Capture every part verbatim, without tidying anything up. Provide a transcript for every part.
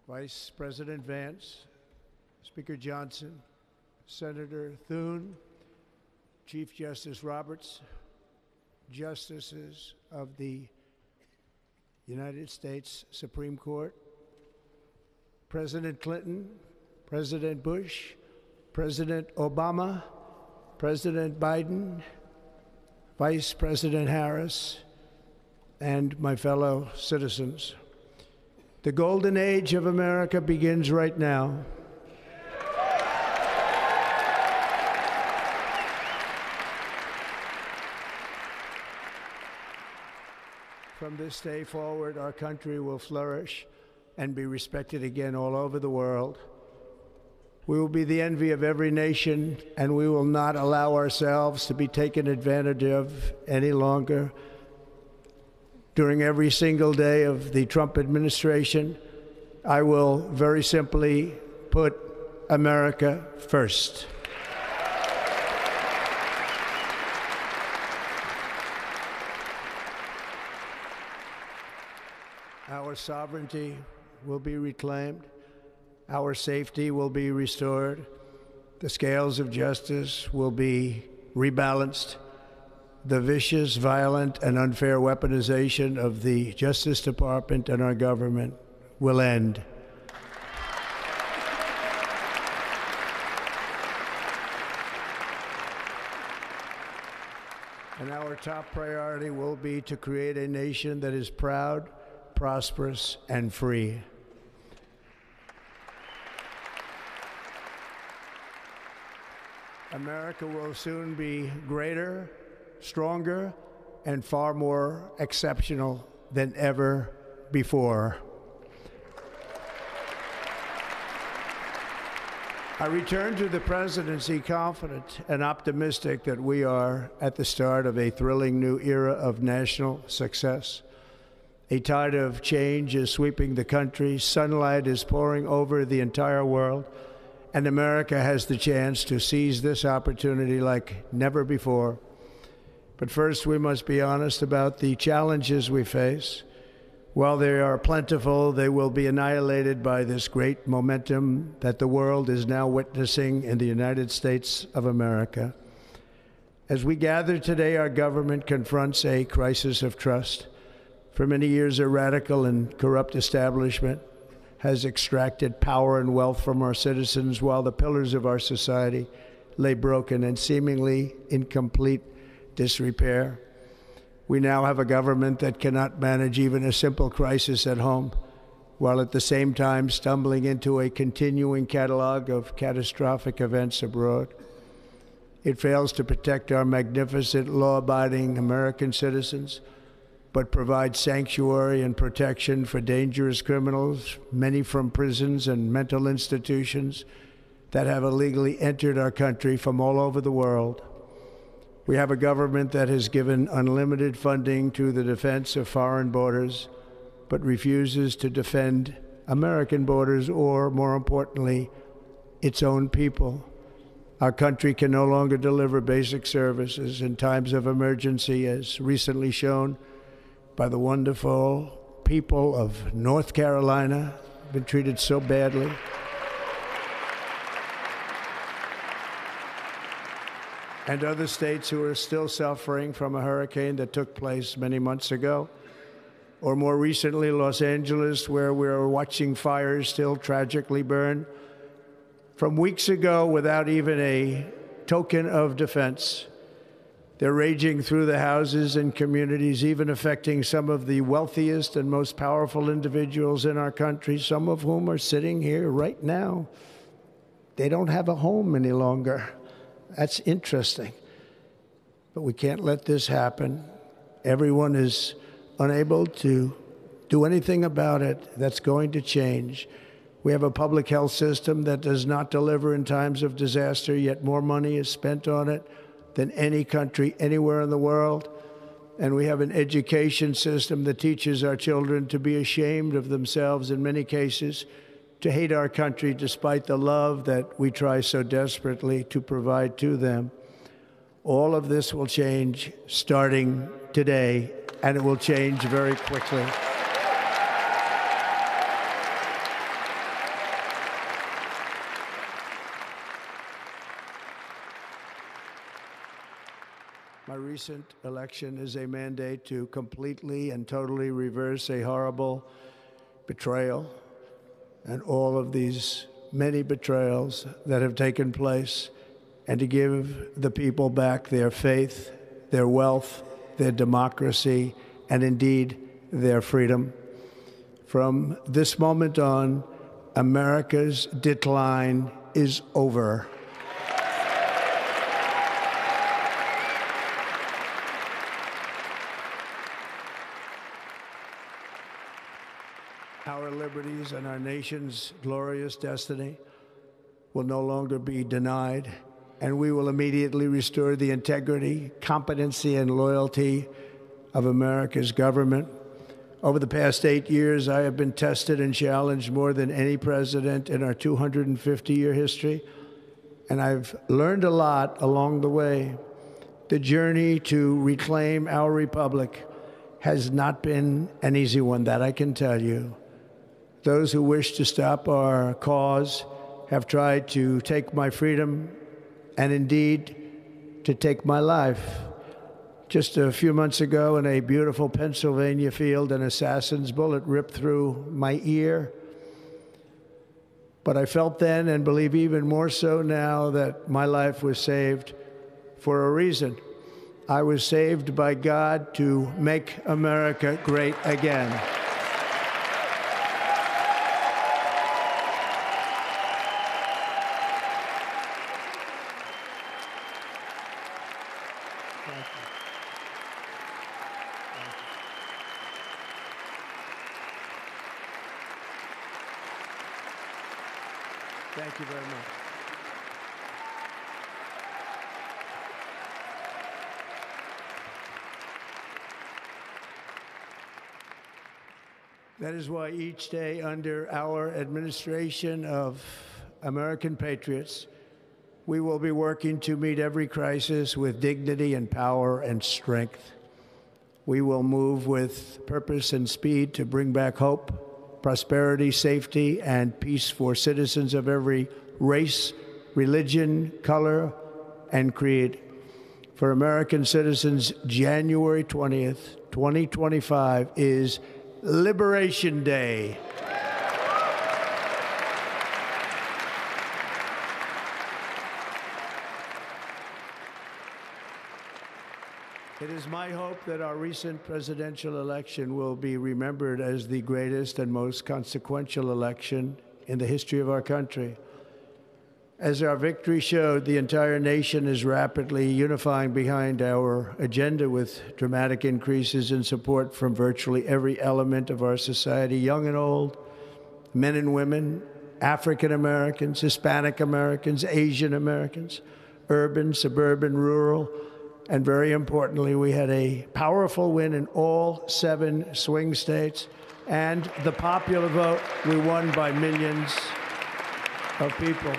Vice President Vance, Speaker Johnson, Senator Thune, Chief Justice Roberts, Justices of the United States Supreme Court, President Clinton, President Bush, President Obama, President Biden, Vice President Harris, and my fellow citizens. The golden age of America begins right now. From this day forward, our country will flourish and be respected again all over the world. We will be the envy of every nation, and we will not allow ourselves to be taken advantage of any longer. During every single day of the Trump administration, I will very simply put America first. Our sovereignty will be reclaimed. Our safety will be restored. The scales of justice will be rebalanced. The vicious, violent, and unfair weaponization of the Justice Department and our government will end. And our top priority will be to create a nation that is proud, prosperous, and free. America will soon be greater, stronger, and far more exceptional than ever before. I return to the presidency confident and optimistic that we are at the start of a thrilling new era of national success. A tide of change is sweeping the country, sunlight is pouring over the entire world, and America has the chance to seize this opportunity like never before. But first, we must be honest about the challenges we face. While they are plentiful, they will be annihilated by this great momentum that the world is now witnessing in the United States of America. As we gather today, our government confronts a crisis of trust. For many years, a radical and corrupt establishment has extracted power and wealth from our citizens while the pillars of our society lay broken and seemingly in complete disrepair. We now have a government that cannot manage even a simple crisis at home, while at the same time stumbling into a continuing catalog of catastrophic events abroad. It fails to protect our magnificent, law-abiding American citizens, but provides sanctuary and protection for dangerous criminals, many from prisons and mental institutions that have illegally entered our country from all over the world. We have a government that has given unlimited funding to the defense of foreign borders, but refuses to defend American borders or, more importantly, its own people. Our country can no longer deliver basic services in times of emergency, as recently shown by the wonderful people of North Carolina, been treated so badly. And other states who are still suffering from a hurricane that took place many months ago. Or more recently, Los Angeles, where we're watching fires still tragically burn from weeks ago without even a token of defense. They're raging through the houses and communities, even affecting some of the wealthiest and most powerful individuals in our country, some of whom are sitting here right now. They don't have a home any longer. That's interesting. But we can't let this happen. Everyone is unable to do anything about it. That's going to change. We have a public health system that does not deliver in times of disaster, yet more money is spent on it than any country anywhere in the world. And we have an education system that teaches our children to be ashamed of themselves in many cases, to hate our country despite the love that we try so desperately to provide to them. All of this will change starting today, and it will change very quickly. My recent election is a mandate to completely and totally reverse a horrible betrayal and all of these many betrayals that have taken place, and to give the people back their faith, their wealth, their democracy, and indeed their freedom. From this moment on, America's decline is over. Our liberties and our nation's glorious destiny will no longer be denied, and we will immediately restore the integrity, competency, and loyalty of America's government. Over the past eight years, I have been tested and challenged more than any president in our two hundred fifty year history, and I've learned a lot along the way. The journey to reclaim our republic has not been an easy one, that I can tell you. Those who wish to stop our cause have tried to take my freedom and indeed to take my life. Just a few months ago in a beautiful Pennsylvania field, an assassin's bullet ripped through my ear. But I felt then, and believe even more so now, that my life was saved for a reason. I was saved by God to make America great again. Thank you. Thank you very much. That is why each day under our administration of American patriots, we will be working to meet every crisis with dignity and power and strength. We will move with purpose and speed to bring back hope, prosperity, safety, and peace for citizens of every race, religion, color, and creed. For American citizens, January twentieth, twenty twenty-five is Liberation Day. It is my hope that our recent presidential election will be remembered as the greatest and most consequential election in the history of our country. As our victory showed, the entire nation is rapidly unifying behind our agenda with dramatic increases in support from virtually every element of our society, young and old, men and women, African Americans, Hispanic Americans, Asian Americans, urban, suburban, rural. And very importantly, we had a powerful win in all seven swing states. And the popular vote, we won by millions of people.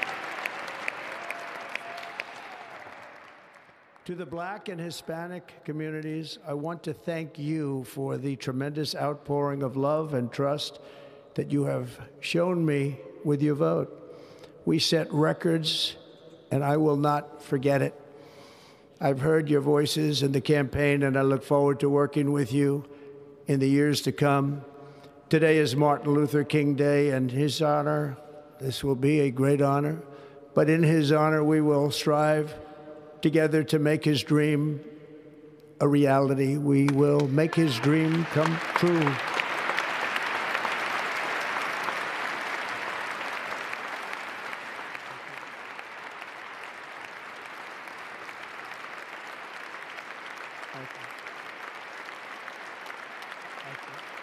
To the Black and Hispanic communities, I want to thank you for the tremendous outpouring of love and trust that you have shown me with your vote. We set records, and I will not forget it. I've heard your voices in the campaign, and I look forward to working with you in the years to come. Today is Martin Luther King Day, and his honor, this will be a great honor, but in his honor, we will strive together to make his dream a reality. We will make his dream come true. Thank you. Thank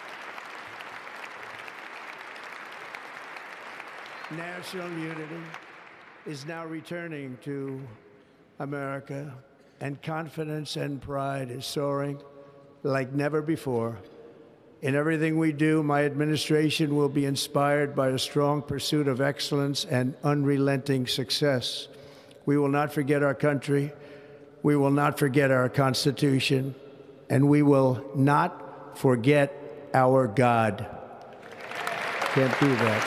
you. National unity is now returning to America, and confidence and pride is soaring like never before. In everything we do, my administration will be inspired by a strong pursuit of excellence and unrelenting success. We will not forget our country. We will not forget our Constitution, and we will not forget our God. Can't do that.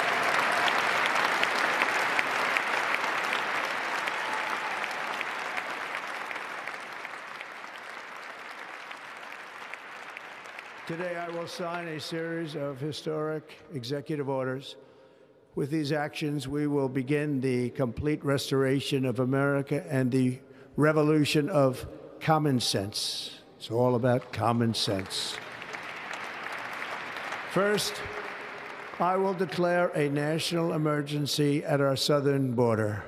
Today, I will sign a series of historic executive orders. With these actions, we will begin the complete restoration of America and the revolution of common sense. It's all about common sense. First, I will declare a national emergency at our southern border.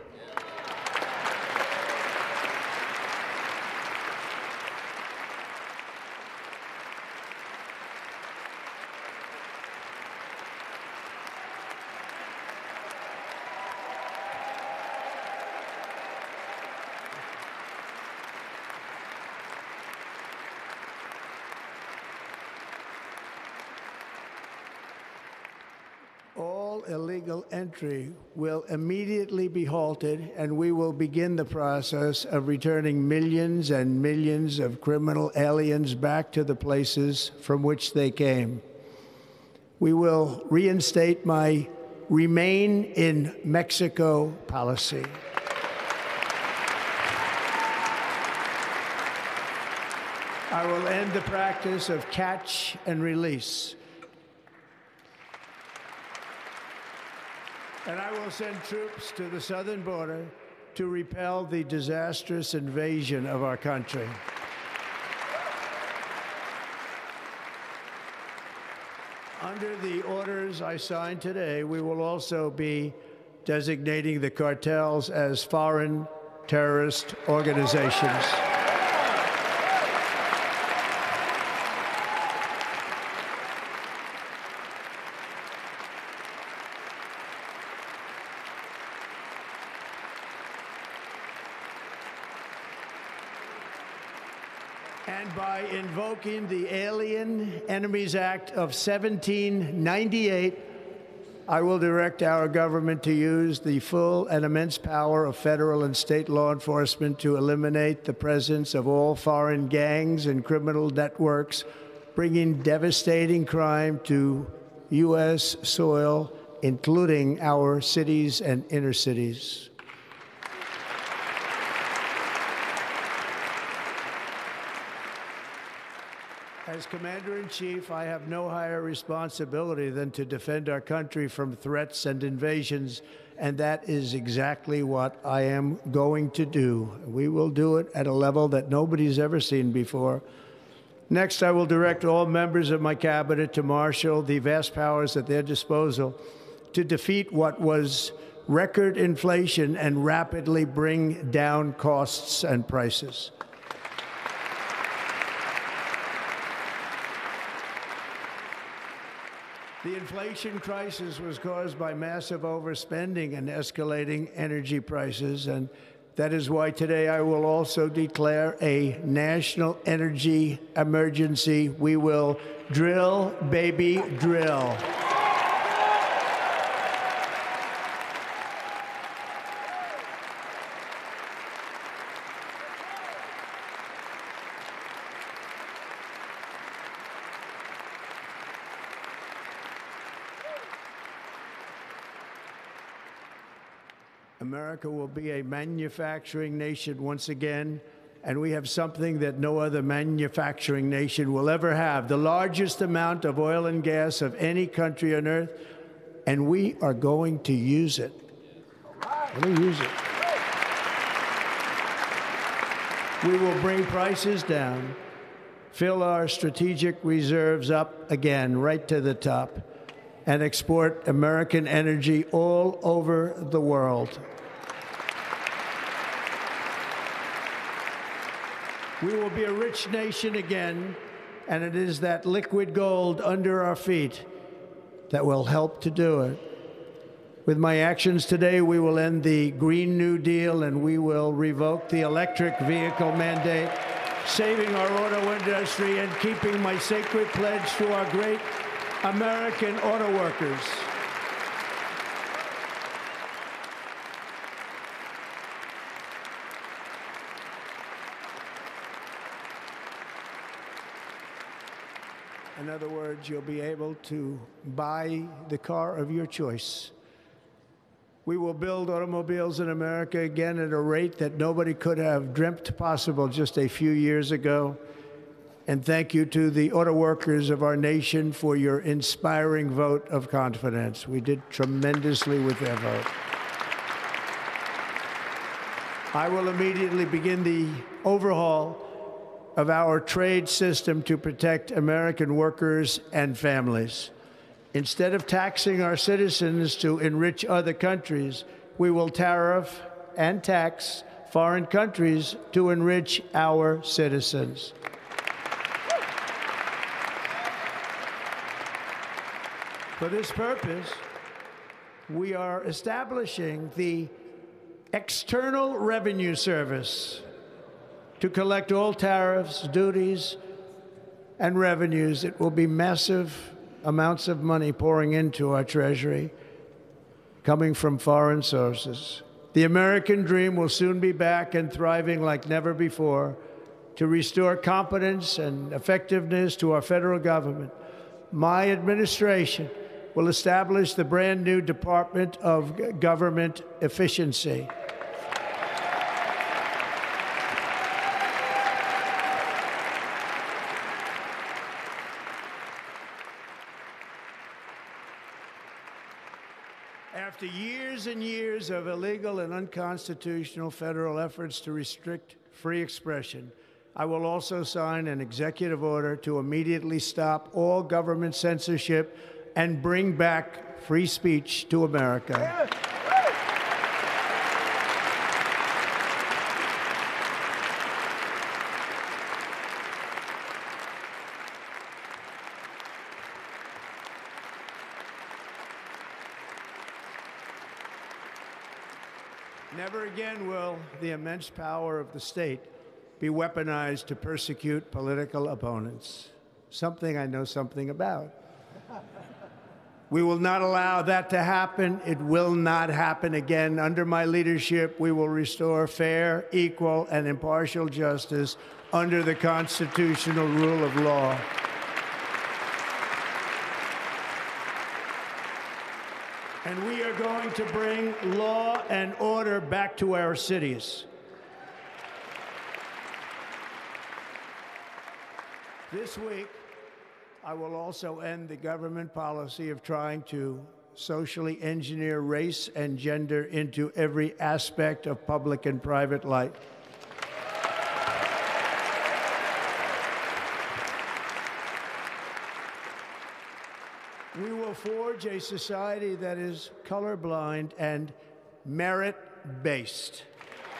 All illegal entry will immediately be halted, and we will begin the process of returning millions and millions of criminal aliens back to the places from which they came. We will reinstate my Remain in Mexico policy. I will end the practice of catch and release. And I will send troops to the southern border to repel the disastrous invasion of our country. Under the orders I signed today, we will also be designating the cartels as foreign terrorist organizations. And by invoking the Alien Enemies Act of seventeen ninety-eight, I will direct our government to use the full and immense power of federal and state law enforcement to eliminate the presence of all foreign gangs and criminal networks, bringing devastating crime to U S soil, including our cities and inner cities. As Commander-in-Chief, I have no higher responsibility than to defend our country from threats and invasions, and that is exactly what I am going to do. We will do it at a level that nobody's ever seen before. Next, I will direct all members of my cabinet to marshal the vast powers at their disposal to defeat what was record inflation and rapidly bring down costs and prices. The inflation crisis was caused by massive overspending and escalating energy prices, and that is why today I will also declare a national energy emergency. We will drill, baby, drill. America will be a manufacturing nation once again, and we have something that no other manufacturing nation will ever have, the largest amount of oil and gas of any country on earth, and we are going to use it. We're going to use it. We will bring prices down, fill our strategic reserves up again, right to the top, and export American energy all over the world. We will be a rich nation again, and it is that liquid gold under our feet that will help to do it. With my actions today, we will end the Green New Deal, and we will revoke the electric vehicle mandate, saving our auto industry and keeping my sacred pledge to our great American auto workers. In other words, you'll be able to buy the car of your choice. We will build automobiles in America again at a rate that nobody could have dreamt possible just a few years ago. And thank you to the auto workers of our nation for your inspiring vote of confidence. We did tremendously with their vote. I will immediately begin the overhaul of our trade system to protect American workers and families. Instead of taxing our citizens to enrich other countries, we will tariff and tax foreign countries to enrich our citizens. For this purpose, we are establishing the External Revenue Service to collect all tariffs, duties, and revenues. It will be massive amounts of money pouring into our Treasury, coming from foreign sources. The American dream will soon be back and thriving like never before to restore competence and effectiveness to our federal government. My administration will establish the brand new Department of Government Efficiency. After years and years of illegal and unconstitutional federal efforts to restrict free expression, I will also sign an executive order to immediately stop all government censorship and bring back free speech to America. Never again will the immense power of the state be weaponized to persecute political opponents, something I know something about. We will not allow that to happen. It will not happen again. Under my leadership, we will restore fair, equal, and impartial justice under the constitutional rule of law. And we are going to bring law and order back to our cities. This week, I will also end the government policy of trying to socially engineer race and gender into every aspect of public and private life. We will forge a society that is colorblind and merit-based.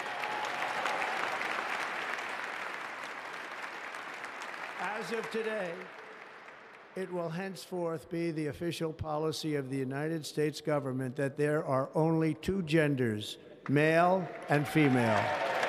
As of today, it will henceforth be the official policy of the United States government that there are only two genders, male and female.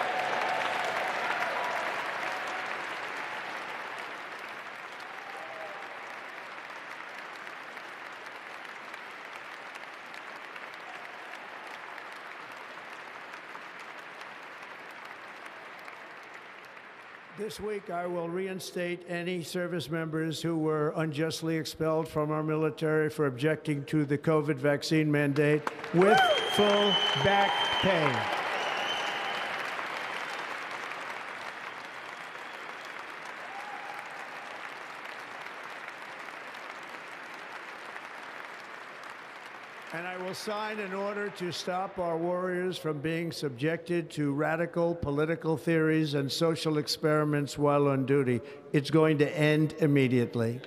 This week, I will reinstate any service members who were unjustly expelled from our military for objecting to the COVID vaccine mandate with full back pay. And I will sign an order to stop our warriors from being subjected to radical political theories and social experiments while on duty. It's going to end immediately.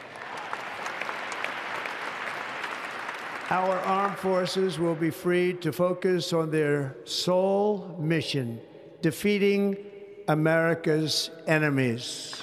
Our armed forces will be freed to focus on their sole mission, defeating America's enemies.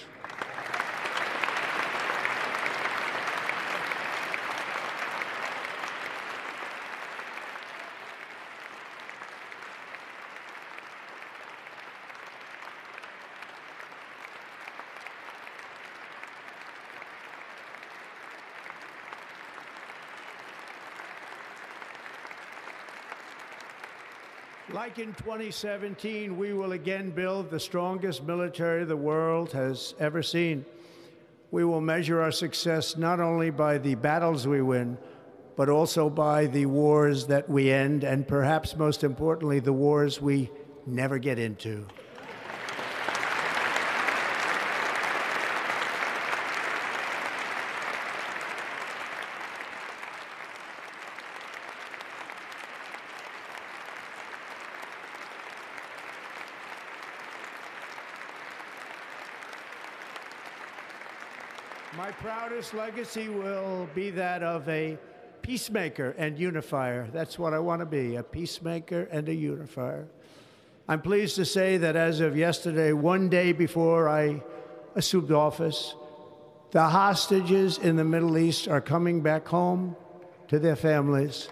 Like in twenty seventeen, we will again build the strongest military the world has ever seen. We will measure our success not only by the battles we win, but also by the wars that we end, and perhaps most importantly, the wars we never get into. My proudest legacy will be that of a peacemaker and unifier. That's what I want to be, a peacemaker and a unifier. I'm pleased to say that as of yesterday, one day before I assumed office, the hostages in the Middle East are coming back home to their families.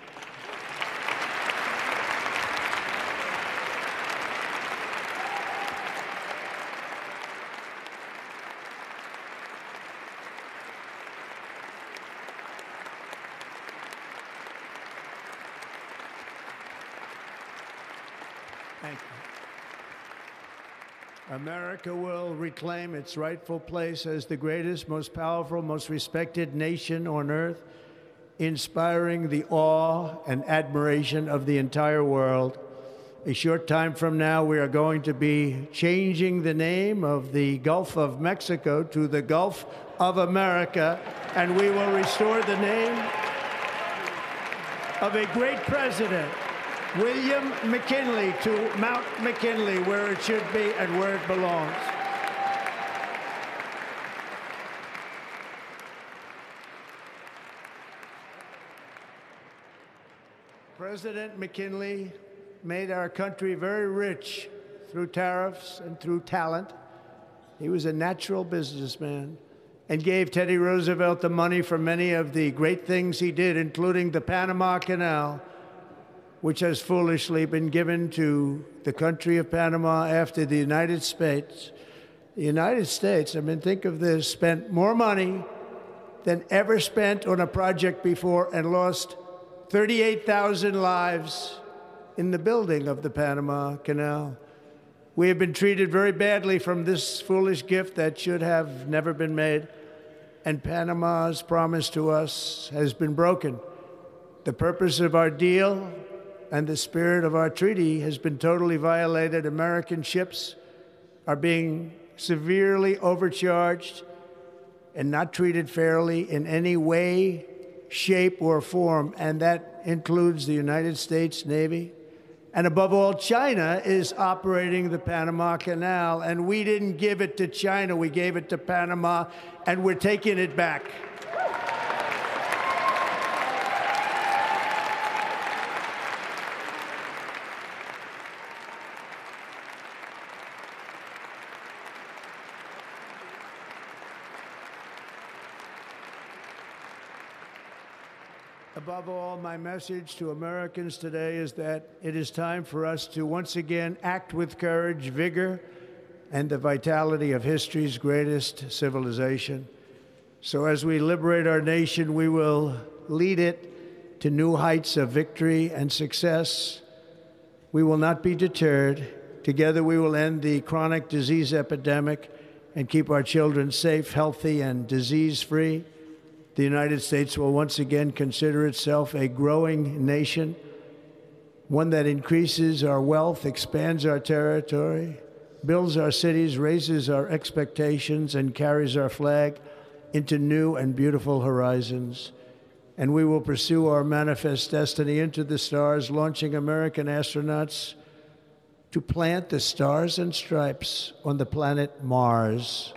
Thank you. America will reclaim its rightful place as the greatest, most powerful, most respected nation on earth, inspiring the awe and admiration of the entire world. A short time from now, we are going to be changing the name of the Gulf of Mexico to the Gulf of America, and we will restore the name of a great president, William McKinley, to Mount McKinley, where it should be and where it belongs. President McKinley made our country very rich through tariffs and through talent. He was a natural businessman and gave Teddy Roosevelt the money for many of the great things he did, including the Panama Canal, which has foolishly been given to the country of Panama after the United States. The United States, I mean, think of this, spent more money than ever spent on a project before and lost thirty-eight thousand lives in the building of the Panama Canal. We have been treated very badly from this foolish gift that should have never been made, and Panama's promise to us has been broken. The purpose of our deal and the spirit of our treaty has been totally violated. American ships are being severely overcharged and not treated fairly in any way, shape, or form, and that includes the United States Navy. And above all, China is operating the Panama Canal, and we didn't give it to China, we gave it to Panama, and we're taking it back. Above all, my message to Americans today is that it is time for us to once again act with courage, vigor, and the vitality of history's greatest civilization. So as we liberate our nation, we will lead it to new heights of victory and success. We will not be deterred. Together we will end the chronic disease epidemic and keep our children safe, healthy, and disease-free. The United States will once again consider itself a growing nation, one that increases our wealth, expands our territory, builds our cities, raises our expectations, and carries our flag into new and beautiful horizons. And we will pursue our manifest destiny into the stars, launching American astronauts to plant the stars and stripes on the planet Mars.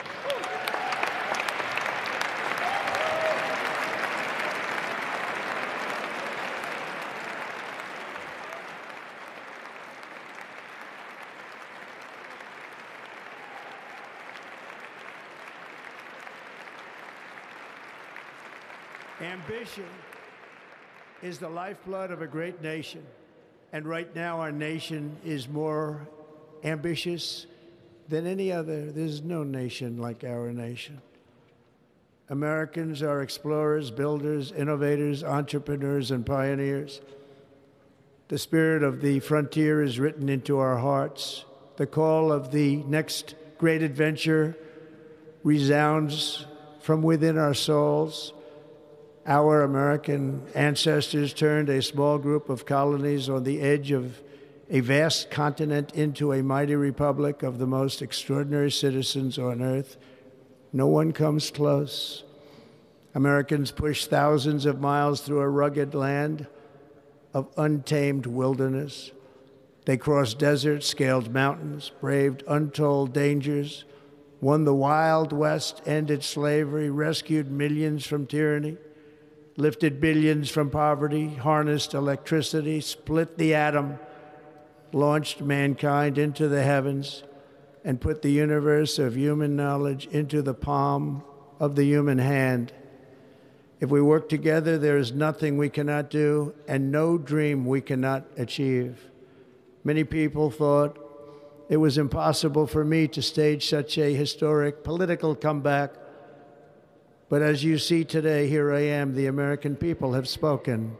Ambition is the lifeblood of a great nation, and right now our nation is more ambitious than any other. There's no nation like our nation. Americans are explorers, builders, innovators, entrepreneurs, and pioneers. The spirit of the frontier is written into our hearts. The call of the next great adventure resounds from within our souls. Our American ancestors turned a small group of colonies on the edge of a vast continent into a mighty republic of the most extraordinary citizens on earth. No one comes close. Americans pushed thousands of miles through a rugged land of untamed wilderness. They crossed deserts, scaled mountains, braved untold dangers, won the Wild West, ended slavery, rescued millions from tyranny, lifted billions from poverty, harnessed electricity, split the atom, launched mankind into the heavens, and put the universe of human knowledge into the palm of the human hand. If we work together, there is nothing we cannot do and no dream we cannot achieve. Many people thought it was impossible for me to stage such a historic political comeback. But as you see today, here I am. The American people have spoken.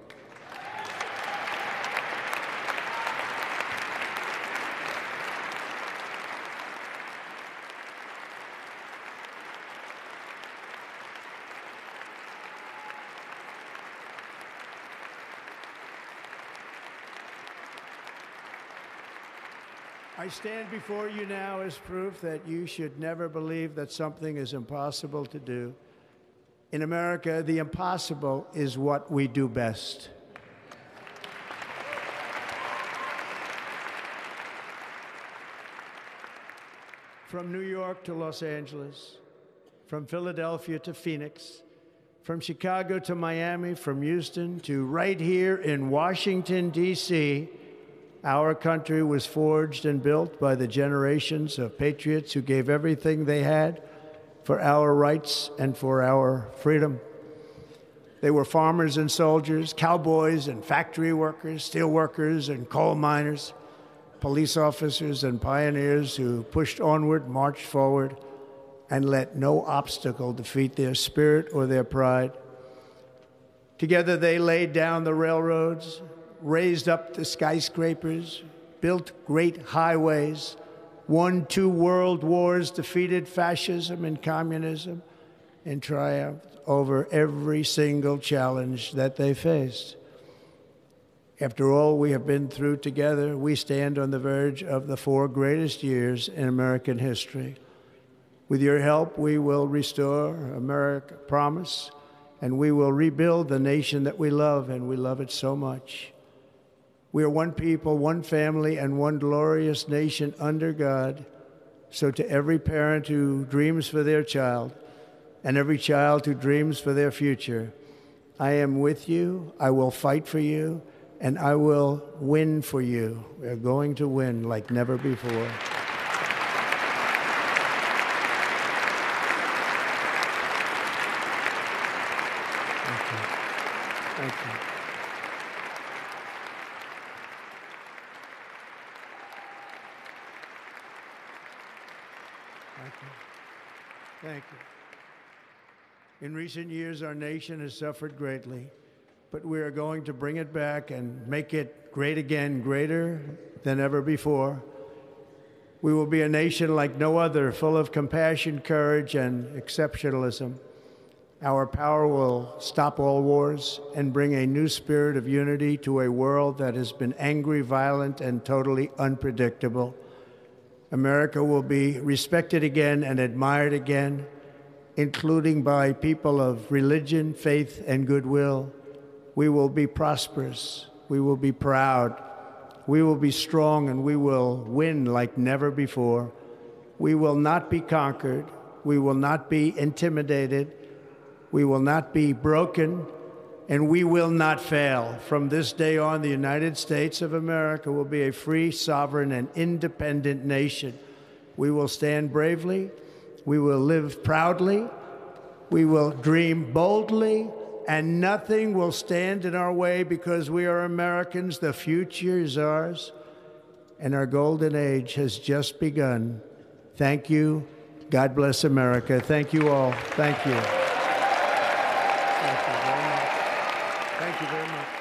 I stand before you now as proof that you should never believe that something is impossible to do. In America, the impossible is what we do best. From New York to Los Angeles, from Philadelphia to Phoenix, from Chicago to Miami, from Houston to right here in Washington, D C, our country was forged and built by the generations of patriots who gave everything they had for our rights and for our freedom. They were farmers and soldiers, cowboys and factory workers, steel workers and coal miners, police officers and pioneers who pushed onward, marched forward, and let no obstacle defeat their spirit or their pride. Together they laid down the railroads, raised up the skyscrapers, built great highways, won two world wars, defeated fascism and communism, and triumphed over every single challenge that they faced. After all we have been through together, we stand on the verge of the four greatest years in American history. With your help, we will restore America promise, and we will rebuild the nation that we love, and we love it so much. We are one people, one family, and one glorious nation under God. So to every parent who dreams for their child and every child who dreams for their future, I am with you, I will fight for you, and I will win for you. We are going to win like never before. Thank you. Thank you. Thank you. Thank you. In recent years, our nation has suffered greatly, but we are going to bring it back and make it great again, greater than ever before. We will be a nation like no other, full of compassion, courage, and exceptionalism. Our power will stop all wars and bring a new spirit of unity to a world that has been angry, violent, and totally unpredictable. America will be respected again and admired again, including by people of religion, faith, and goodwill. We will be prosperous. We will be proud. We will be strong, and we will win like never before. We will not be conquered. We will not be intimidated. We will not be broken, and we will not fail. From this day on, the United States of America will be a free, sovereign, and independent nation. We will stand bravely. We will live proudly. We will dream boldly, and nothing will stand in our way because we are Americans. The future is ours, and our golden age has just begun. Thank you. God bless America. Thank you all. Thank you. Thank you very much. Thank you very much.